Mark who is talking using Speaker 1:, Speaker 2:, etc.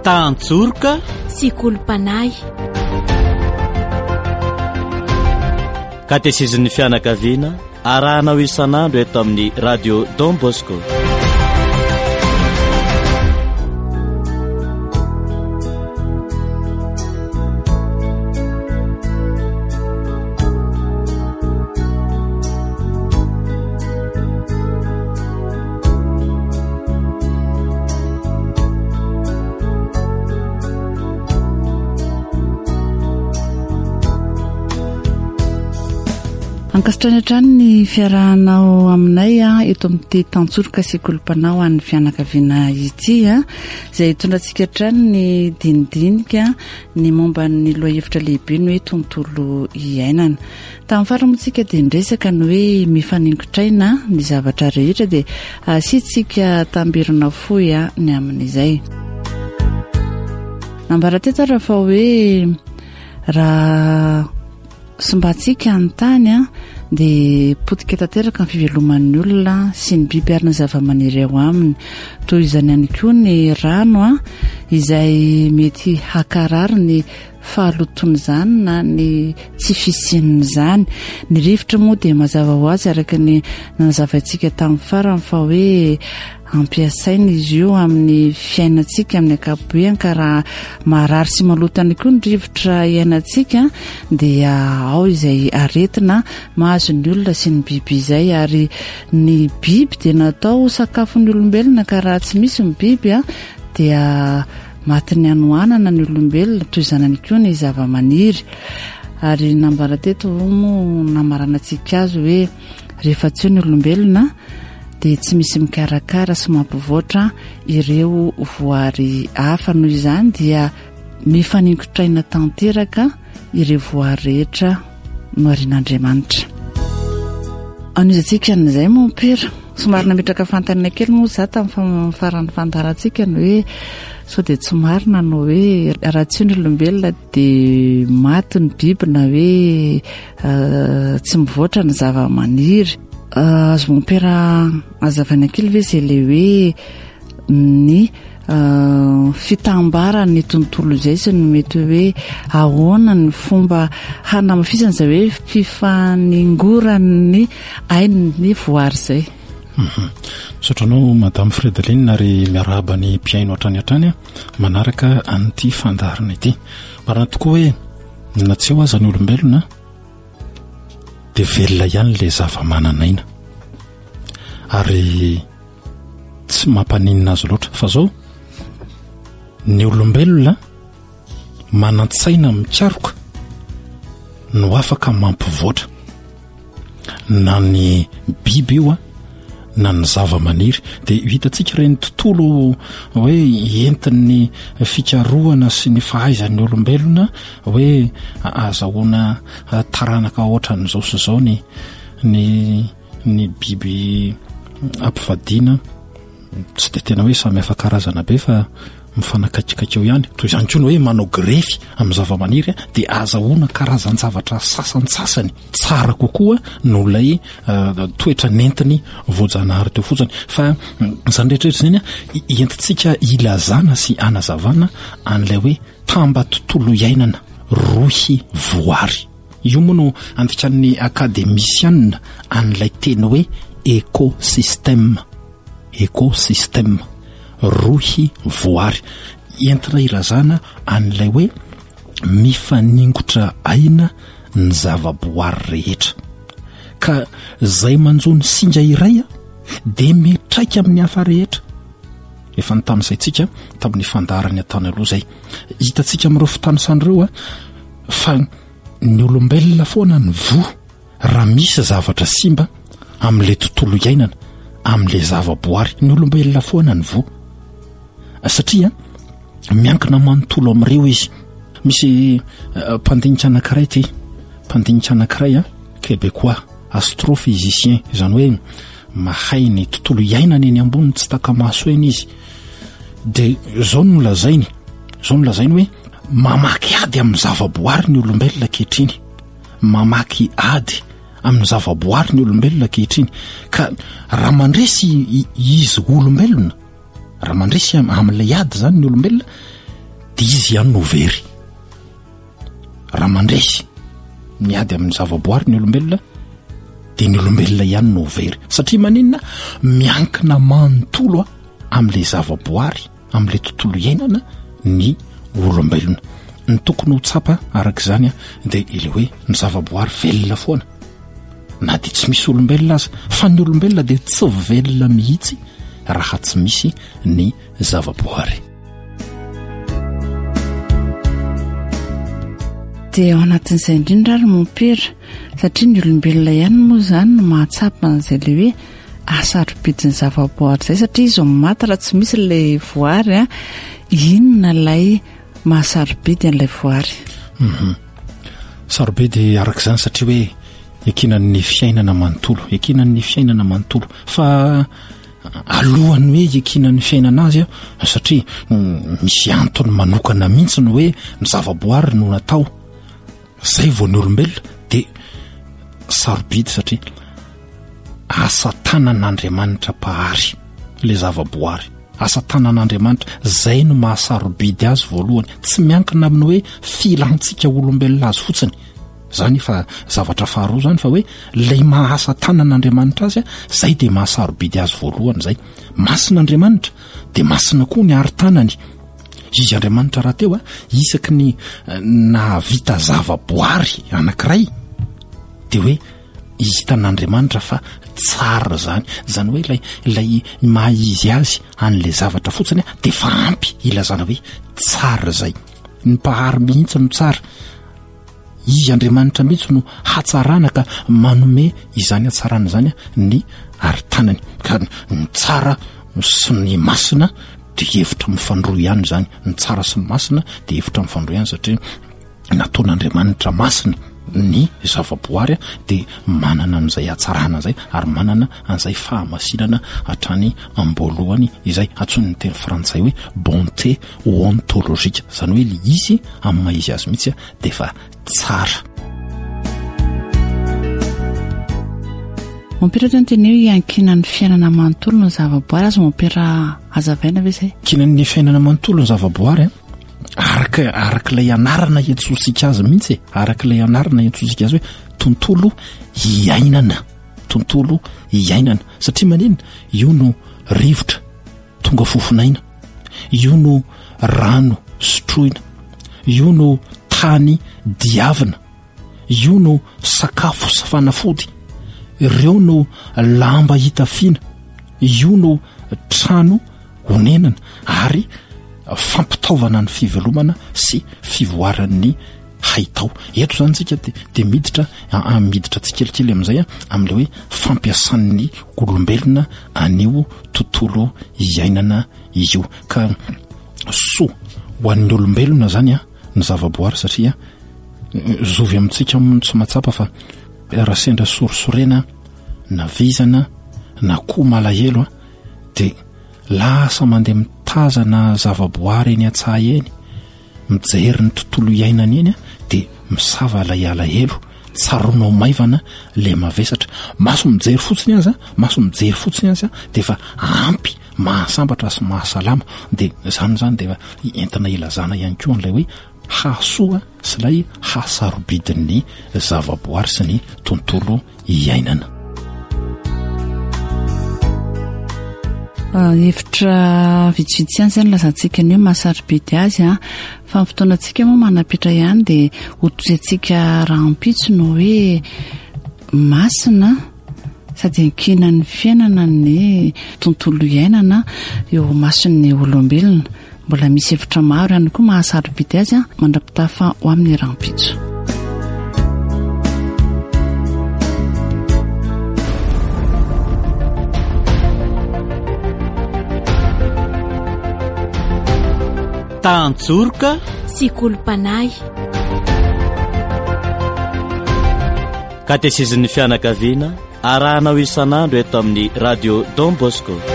Speaker 1: Tantsorika
Speaker 2: sy kolompanay.
Speaker 1: Katezizin'ny fianakaviana arahanao isan'andro eto amin'ny radio Don Bosco.
Speaker 3: Ankasitrany hatrany ny fiarahanao aminay eto amin'ity Tantsorika sy kolompanao an'ny fianakaviana ity izay hitondrantsika hatrany ny dinidinika ny momba ny loahevitra lehibe ny hoe tontolo iainana. Tamin'ny faramontsika dia niresaka ny hoe mifaningotraina ny zavatra rehetra dia asiantsika tambirina fohy ny amin'izay. Nambara teto raha fa hoe raha sombatsika ny tany dia potika tanteraka ny fiveloman'ny olona sy ny biby ary ny zava-maniry ao aminy, toy izany ihany koa ny rano izay mety hakarary ny fahalotony izany na ny tsy fisian'ny izany. Ny rivotra moa dia mazava ho azy araka ny nazavaintsika tamin'ny farany fa hoe ampiasaina izy io amin'ny fiainantsika amin'ny ankapobeny ka raha marary sy malotany koa ny rivotra iainantsika dia ao izay aretina mahazo ny olona sy ny biby izay. Ary ny biby dia natao sakafon'ny olombelona ka raha tsy misy ny biby dia maty ny anohanana ny olombelona toy izany koa ny zava-maniry. Ary nambara teto moa namaranantsika azy hoe rehefa tsy ny olombelona dia tsy misy mikarakara sy mampivoatra ireo voary hafa, noho izany dia mifaningotraina tanteraka ireo voary rehetra no arian'Andriamanitra. Anizantsika n'izay moa mpera somary nametraka fantanina kely moa za tamin'ny faran'ny fandarantsika ny hoe sao dia tsy marina no hoe raha tsy ny olombelona dia maty ny biby na hoe tsy mivoatra ny zava-maniry. Azo mompera azavana kely ve izay le hoe ny fitambarany tontolo izay sy ny mety hoe ahoana ny fomba hanamafisana izay hoe fifaningorany ain'ny voary izay.
Speaker 4: Sotranao Madame Fredeline ary miarahaba ny mpiaino hatrany manaraka an'ity fandarana ity. Marina tokoa hoe na tsy ho aza ny olombelona dia velona ihany ilay zava-mananaina ary tsy mampaninina azy loatra fa zao ny olombelona manan-tsaina mikaroka no afaka mampivoatra na ny biby io na ny zava-maniry. Dia hitantsika ireny tontolo hoe entin'ny fikarohana sy ny fahaizan'ny olombelona hoe azahoana taranaka ohatran'izao sy izao ny biby ampivadiana tsy dia tena hoe samy hafa karazana be fa mifanakaikikakeo ihany. Toy izany koa hoe manao grefy amin'ny zava-maniry dia azahoana karazan-javatra sasantsasany tsara kokoa no ilay toetra nentiny voajanahary teo fotsiny. Fa izany rehetrarehetra izany entintsika ilazana sy anazavana an'ilay hoe tamba tontolo iainana rohy voary. Io moa no andikan'ny akademisianina an'ilay teny hoe ekosistema rohy voary. Entina ilazana an'ilay hoe mifaningotra aina ny zavaboary rehetra ka zay manjony singa iray dia metraika amin'ny hafa rehetra. Efa nitamin'izaytsika tamin'ny fandarany ataony aloha zay hitantsika amin'ireo fitanisan'ireo fa ny olombelona foana ny vo raha misy zavatra simba amin'ilay tontolo iainana amin'ilay zavaboary. Ny olombelona foana ny vo satria miankina manontolo amin'ireo izy. Misy mpandinika anankiray québécois astrophysicien, izany hoe mahay ny tontolo iainana eny ambony tsy taka-maso eny izy. Dia zao no lazainy hoe mamaky ady amin'ny zavaboary ny olombelona kehitriny, mamaky ady amin'ny zavaboary ny olombelona kehitriny. Ka raha mandresy izy olombelona, raha mandresy amin'ilay ady zany ny olombelona dia izy ihany no very. Raha mandresy miady amin'ny zavaboary ny olombelona dia ny olombelona ihany no very, satria maninona miankina manontolo amin'ilay zavaboary, amin'ilay tontolo iainana ny olombelona. Ny tokony ho tsapa arak'izany dia ilay hoe ny zavaboary velona foana, na dia tsy misy olombelona aza, fa ny olombelona dia tsy velona mihitsy raha tsy misy ny zavaboary.
Speaker 3: Dia ao anatin'izay indrindra ary mompera, satria ny olombelona ihany moa izany no mahatsapa an'izay le hoe asarobidiny zavaboary izay, satria izy maty raha tsy misy ilay voary inona ilay mahasarobidy an'ilay voary.
Speaker 4: Sarobidy arak'izany satria hoe ekinan'ny fiainana manontolo, ekinan'ny fiainana manontolo, fa alohany hoe ekinan'ny fiainana azy satria misy antony manokana mihitsy no hoe ny zavaboary no natao zay vao ny olombelona, dia sarobidy satria asa tanan'Andriamanitra pahary le zavaboary, asa tanan'Andriamanitra zay no mahasarobidy azy voalohany, tsy miankina amin'ny hoe filantsika olombelona azy fotsiny zany, fa zavatra faharoa zany, fa hoe lay mahasa tanan'Andriamanitra azy zay dia mahasarobidy azy voalohany. Zay masin'Andriamanitra dia masina koa ny ari-tanany. Izy Andriamanitra raha teo isaky ny nahavita zavaboary anankiray dia hoe hitan'Andriamanitra fa tsara zany, zany hoe ilay mahizy azy an'ilay zavatra fotsiny dia fa ampy ilazana hoe tsara zay, ny pahary mihitsy no tsara. Izy Andriamanitra mihitsy no hatsarana ka manome izany hatsarana izany ny ari-tanany, ka ny tsara sy ny masina dia hevitra mifandroy ihany zany. Ny tsara sy ny masina dia hevitra mifandroy ihany, satria nataon'Andriamanitra masina ny zavaboary dia manana an'izay hatsarana izay ary manana an'izay fahamasinana hatrany am-boalohany izay antsoin'ny teny frantsay hoe bonté ontologika, zany hoe le izy amin'ny mahizy azy mihitsy dia fa tsara.
Speaker 3: Mompera teny teny hoe iankinan'ny fiainana manontolo ny zavaboary, azy mompera hazavaina ve zay? Kinan'ny
Speaker 4: fiainana manontolo ny zavaboary arak'ilay anarana iantsosika azy mihitsy, arak'ilay anarana iantsosika azy hoe tontolo iainana, tontolo iainana, satria manina io no rivotra tonga fofinaina, io no rano sotroina, io no tany diavina, io no sakafo sy fanafody, ireo no lamba hitafiana, io no trano honenana ary fampitaovana ny fivelomana sy fivoaran'ny haitao. Eto zany tsika dia miditra tsikelikely amin'izay amin'ilay hoe fampiasan'ny olombelona anio tontolo iainana io, ka soa ho an'ny olombelona zany ny zavaboary, satria zovy amintsika tsy matsapa fa raha sendra sorisorena na vizana na koa malahelo dia lasa mandeha mitazana zavaboary eny an-tsaha eny, mijery ny tontolo iainana eny dia misava ilay alahelo, tsaronao maivana le mavesatra. Maso mijery fotsiny azy dia fa ampy mahasambatra sy mahasalama, dia zany dia entina ilazana ihany koa an'ilay hoe hahasoa sy ilay hasarobidin'ny zavaboary sy ny tontolo iainana.
Speaker 3: Hevitra vitsivitsy ihany izany lazantsika ny hoe mahasarobidy azy fa ny fotoanantsika moa manapitra ihany dia hotoizantsika rahampitso no hoe masina sady ankinan'ny fiainana ny tontolo iainana eo mason'ny olombelona. Mbola misy hevitra maro ihany koa mahasarobidy azy mandrapitafa ho amin'ny rahampitso.
Speaker 1: Tantsorika
Speaker 2: sy kolompanay,
Speaker 1: katesezin'ny fianakaviana arahanao isan'andro eto amin'ny radio Don Bosco.